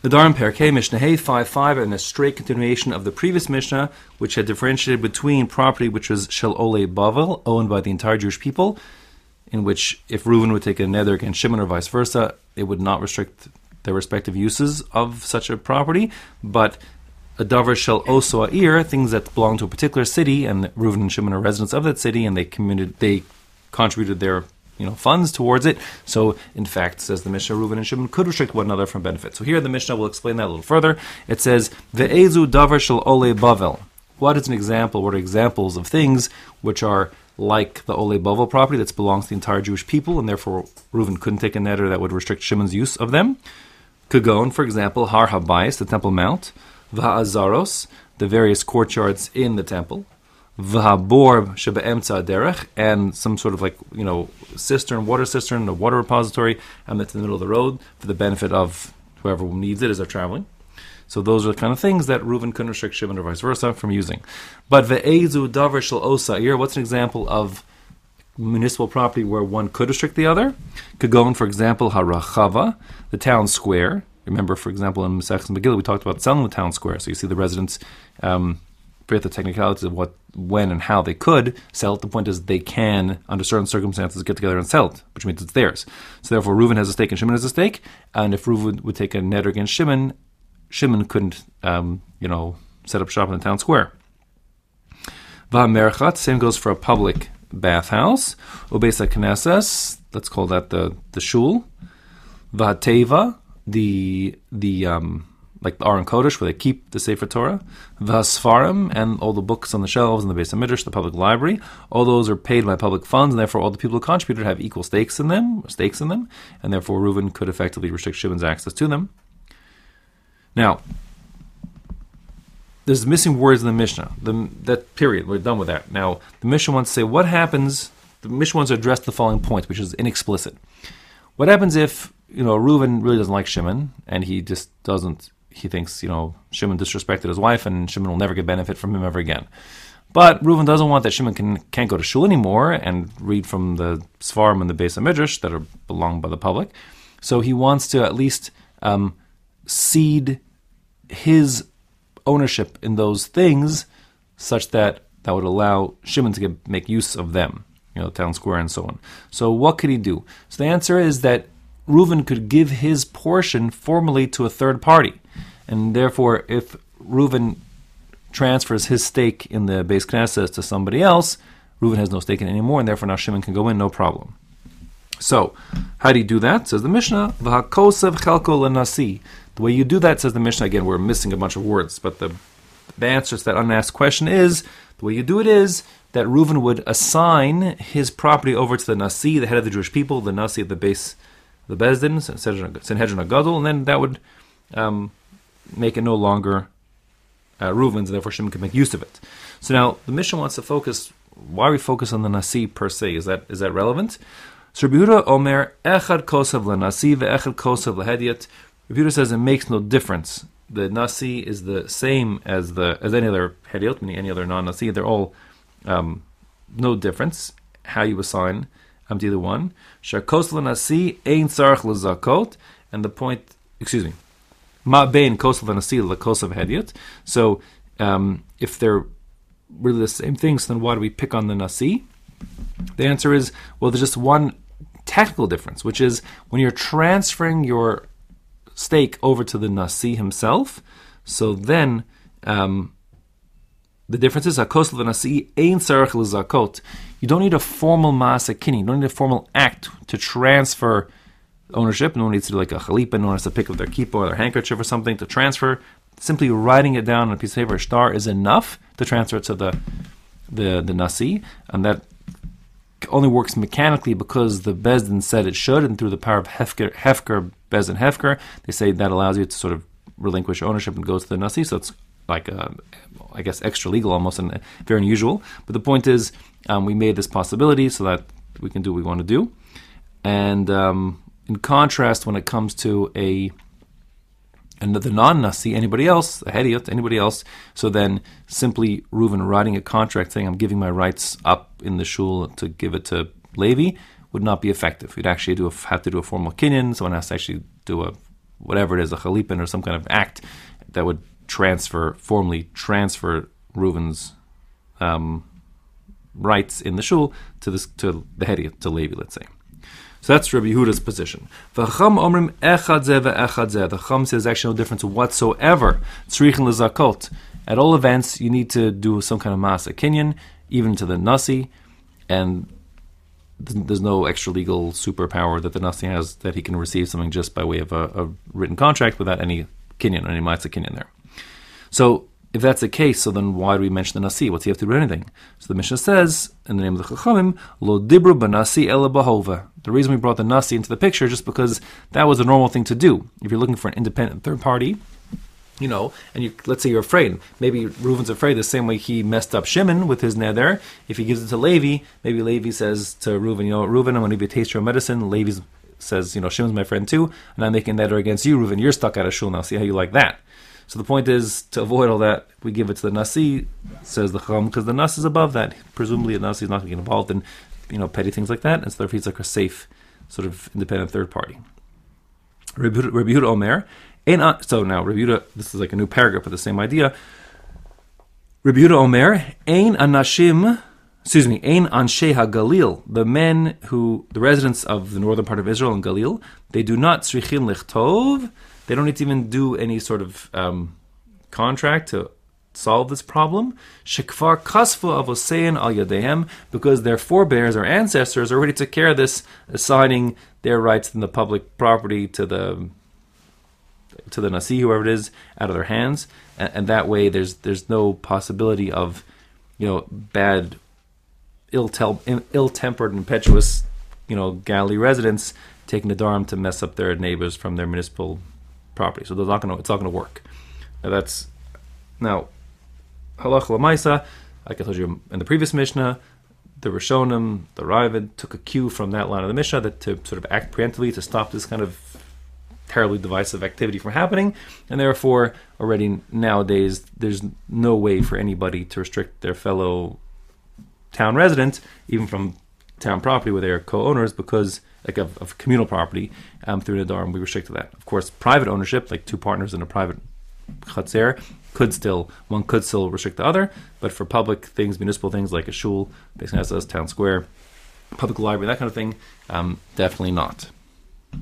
Adarim Perkei Mishnah Hey 5:5, and a straight continuation of the previous Mishnah, which had differentiated between property which was Shel Olei Bavel, owned by the entire Jewish people, in which if Reuven would take a nether against Shimon or vice versa, it would not restrict their respective uses of such a property, but a davar shel oso ha'ir, things that belong to a particular city, and Reuven and Shimon are residents of that city, and they contributed their funds towards it. So, in fact, says the Mishnah, Reuven and Shimon could restrict one another from benefit. So here the Mishnah will explain that a little further. It says, Ve'ezu davar shel ole bavel. What is an example? What are examples of things which are like the ole bavel property that belongs to the entire Jewish people, and therefore Reuven couldn't take a netter that would restrict Shimon's use of them? Kagon, for example, Har Habayis, the Temple Mount, V'ha'azaros, the various courtyards in the temple, V'habor shebe'emtza derech, and some sort of cistern, a water repository, and that's in the middle of the road for the benefit of whoever needs it as they're traveling. So those are the kind of things that Reuven couldn't restrict Shimon or vice versa from using. But ve'ezu davar shel osair, what's an example of municipal property where one could restrict the other? Kagon, for example, harachava, the town square. Remember, for example, in Masechtas Megillah, we talked about selling the town square. So you see the residents forget the technicalities of what, when, and how they could sell it. The point is they can, under certain circumstances, get together and sell it, which means it's theirs. So therefore, Reuven has a stake and Shimon has a stake. And if Reuven would take a netter against Shimon, Shimon couldn't, set up shop in the town square. V'hamerchat, same goes for a public bathhouse. Ubeis HaKnesses, let's call that the shul. V'hateva, like the Aron Kodesh, where they keep the Sefer Torah, V'asfarim, and all the books on the shelves in the Beis HaMidrash, the public library, all those are paid by public funds, and therefore all the people who contributed have equal stakes in them, and therefore Reuven could effectively restrict Shimon's access to them. Now, there's missing words in the Mishnah. That period, we're done with that. Now, the Mishnah wants to say, what happens, the Mishnah wants to address the following point, which is inexplicit. What happens if, Reuven really doesn't like Shimon, and he just doesn't, he thinks, Shimon disrespected his wife, and Shimon will never get benefit from him ever again. But Reuven doesn't want that Shimon can't go to shul anymore and read from the Sfarim and the Beis HaMidrash that are belonged by the public. So he wants to at least cede his ownership in those things such that would allow Shimon to make use of them, town square and so on. So what could he do? So the answer is that Reuven could give his portion formally to a third party. And therefore, if Reuven transfers his stake in the Beis Knesset to somebody else, Reuven has no stake in it anymore, and therefore now Shimon can go in, no problem. So, how do you do that? Says the Mishnah, V'hakosev chelko l'nasi. The way you do that, says the Mishnah, again, we're missing a bunch of words, but the answer to that unasked question is, the way you do it is that Reuven would assign his property over to the Nasi, the head of the Jewish people, the Nasi of the base, the Bezdin, Sanhedrin HaGadol, and then that would make it no longer Reuven's, and therefore Shimon could make use of it. So now, the Mishnah wants to focus, why we focus on the Nasi per se, is that relevant? So Rabbi Yehuda Omer, Echad kosev l'Nasi ve'echad kosev l'Hediot. Rabbi Yehuda says it makes no difference. The Nasi is the same as any other Hediot, meaning any other non-Nasi. They're all no difference how you assign to either one. Shakos l'Nasi ein tzarich l'zakot, and the point, ma bein kosev l'Nasi l'kosev Hediot. So if they're really the same things, then why do we pick on the Nasi? The answer is, well, there's just one technical difference, which is when you're transferring your stake over to the Nasi himself, so then the difference is hakos l'Nasi ein tzarich l'zakot. You don't need a formal ma'aseh kini, you don't need a formal act to transfer ownership. No one needs to do like a chalipa, no one has to pick up their kippah or their handkerchief or something to transfer. Simply writing it down on a piece of paper, a star, is enough to transfer it to the Nasi, and that only works mechanically because the Bezdin said it should, and through the power of Hefker, Bezdin Hefker, they say that allows you to sort of relinquish ownership and go to the Nasi, so it's like, I guess, extra legal almost, and very unusual. But the point is, we made this possibility so that we can do what we want to do. And in contrast, when it comes to the non-Nasi, anybody else, a Hediot, anybody else, so then simply Reuven writing a contract saying, I'm giving my rights up in the shul to give it to Levi, would not be effective. You'd actually have to do a formal kinyan, someone has to actually do a whatever it is, a chalipin or some kind of act that would formally transfer Reuven's rights in the shul to the Hedi, to Levi, let's say. So that's Rabbi Yehuda's position. The Chum says actually no difference whatsoever. Tzrichin l'zakot. At all events, you need to do some kind of masa kinyan, even to the nasi, and there's no extra legal superpower that the nasi has that he can receive something just by way of a written contract without any kinyan, any masa kinyan there. So if that's the case, so then why do we mention the nasi? What's he have to do anything? So the Mishnah says, in the name of the Chachamim, Lo dibru b'nasi ela bahova. The reason we brought the nasi into the picture is just because that was a normal thing to do. If you're looking for an independent third party, and let's say you're afraid. Maybe Reuven's afraid the same way he messed up Shimon with his neder. If he gives it to Levi, maybe Levi says to Reuven, Reuven, I'm going to give you a taste of your medicine. Levi says, Shimon's my friend too, and I'm making neder against you, Reuven. You're stuck out of shul now. See how you like that. So the point is, to avoid all that, we give it to the Nasi, says the Chacham, because the Nasi is above that. Presumably the Nasi is not going to get involved in, petty things like that, and so therefore he's like a safe, sort of independent third party. Rabbi Yehuda Omer, so now Rabbi Yehuda, this is like a new paragraph with the same idea. Rabbi Yehuda Omer, Ein Anshe HaGalil, the residents of the northern part of Israel and Galil, they do not tzrichin lichtov. They don't need to even do any sort of contract to solve this problem. Shekvar kasfu avosein al yadehem, because their forebears or ancestors already took care of this, assigning their rights in the public property to the nasi, whoever it is, out of their hands, and that way there's no possibility of bad, ill-tempered, impetuous Galilee residents taking the dharm to mess up their neighbors from their municipal property. So it's not going to work. Now halach l'maisa, like I told you in the previous Mishnah, the Rishonim, the Ravid, took a cue from that line of the Mishnah to sort of act preemptively to stop this kind of terribly divisive activity from happening, and therefore already nowadays there's no way for anybody to restrict their fellow town resident, even from town property where they are co-owners, because of communal property, through the Nadarim, we restricted that. Of course, private ownership, like two partners in a private chatzer, one could still restrict the other, but for public things, municipal things like a shul, Beis Knesset, town square, public library, that kind of thing, definitely not.